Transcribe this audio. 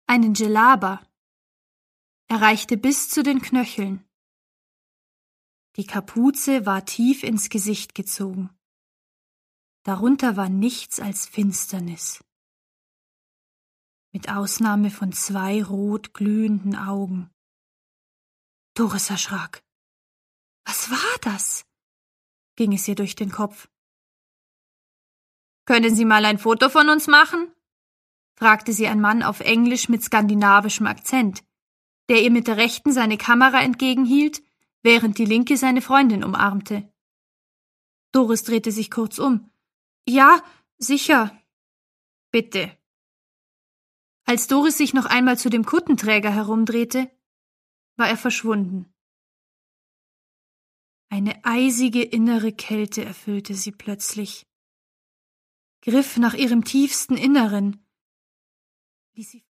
einen Djellaba. Er reichte bis zu den Knöcheln. Die Kapuze war tief ins Gesicht gezogen. Darunter war nichts als Finsternis. Mit Ausnahme von 2 rot glühenden Augen. Doris erschrak. Was war das? Ging es ihr durch den Kopf. Können Sie mal ein Foto von uns machen? Fragte sie ein Mann auf Englisch mit skandinavischem Akzent, der ihr mit der rechten seine Kamera entgegenhielt, während die linke seine Freundin umarmte. Doris drehte sich kurz um. Ja, sicher. Bitte. Als Doris sich noch einmal zu dem Kuttenträger herumdrehte, war er verschwunden. Eine eisige innere Kälte erfüllte sie plötzlich, griff nach ihrem tiefsten Inneren, ließ sie